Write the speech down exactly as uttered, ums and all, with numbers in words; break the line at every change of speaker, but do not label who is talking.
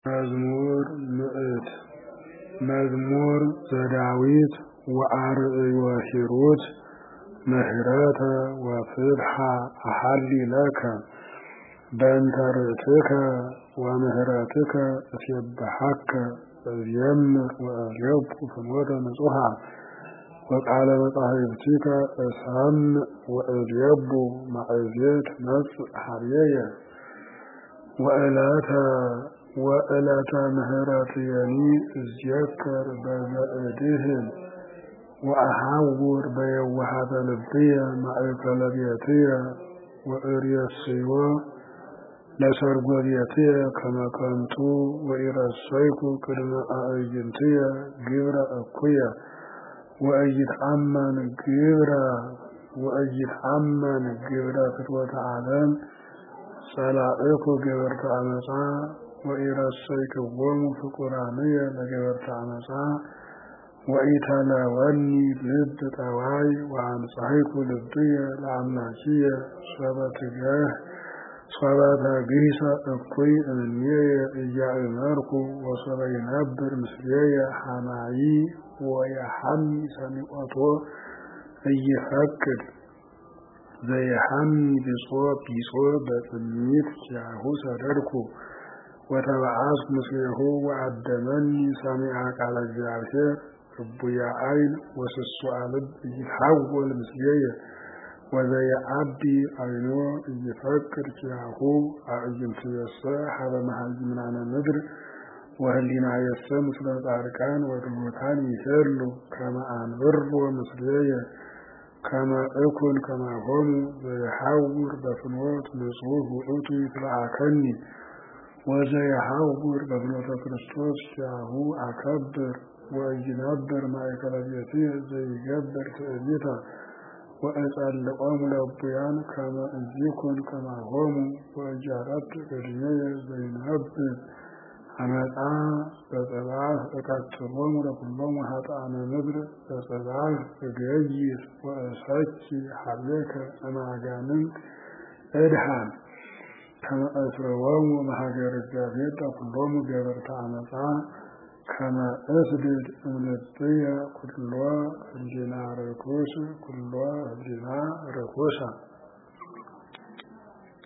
መዝሙር ምዕት መዝሙር ዘዳዊት ወአርእዮ ሂሩት ምህረተ ወፍትሐ አሐሊ ለከ በእንተ ርእትከ ወምህረትከ እሴብሐከ እዜምር ወእሬቡ ፍኖተ ንጹሐ ወቃለ መጻሕፍቲከ እሰምዕ ወእሬቡ ማዕዜት መጽእ ኀቤየ ወዕለተ ወዕለተ ምህረትየኒ እዜከር በዘእድህን ወአሐውር በየዋሃተ ልብየ ማእከለ ቤትየ ወእሬስዮ ለሰርጎ ቤትየ ከመ ከንቱ ወኢረሰይኩ ቅድመ አዕይንትየ ግብረ እኩየ ወኢይትአመን ግብረ ወኢይትአመን ግብረ ፍትወተ ዓለም ጸላእኩ ገበርተ አመፃ ወኢረሰይክዎሙ ፍቁራንየ ለገበርተ አመፃ ወኢተለወኒ ልብ ጠዋይ ወአንጻሕኩ ልብየ ለአምላኪየ ሶበ ትገህ ሶበ ተግሂሰ እኩይ እምኔየ ኢያእመርኩ ወሶበ ይነብር ምስሌየ ሐማይ ወየሐሚ ሰሚዖቶ ኢይፈቅድ ዘየሐሚ ቢጾ ቢጾ በጽሚት ኪያሁ ሰደድኩ ወተበዓስኩ ምስሌሁ ወአደመኒ ሰሚዐ ቃለ እግዚአብሔር ርቡየ ዓይን ወስሱዐ ልብ ኢይትሐወል ምስሌየ ወዘየዐቢ ዓይኖ ኢይፈቅድ ኪያሁ አዕይንትየሰ ሀበ መሃይምናነ ምድር ወህሊናየሰ ምስለ ጻድቃን ወትሑታን ይሄሉ ከመ አንብሮ ምስሌየ ከመ እኩን ከማሆሙ ዘየሐውር በፍኖት ንጹሕ ውእቱ ይትለአከኒ ወዘየሐውር በፍኖተ ክርስቶስ ኪያሁ አከብር ወኢይነብር ማእከለ ቤትየ ዘይገብር ትዕቢተ ወእጸልዖሙ ለእቡያን ከመ ኢይኩን ከማሆሙ ወኢያረድ ዕድሜየ ዘይነብብ አመፃ በጽባሕ እቀትሎሙ ለኵሎሙ ኃጥኣነ ምድር በጽባሕ እገይስ ወእሰኪ ኀቤከ እምአጋንንት እድኃን ከመ እስርዎሙ እምሀገረ እግዚአብሔር ለኵሎሙ ገበርተ አመፃ ከመ እስድድ እምልብየ ኵሎ ህሊና ርኩስ ኵሎ ህሊና ርኩሰ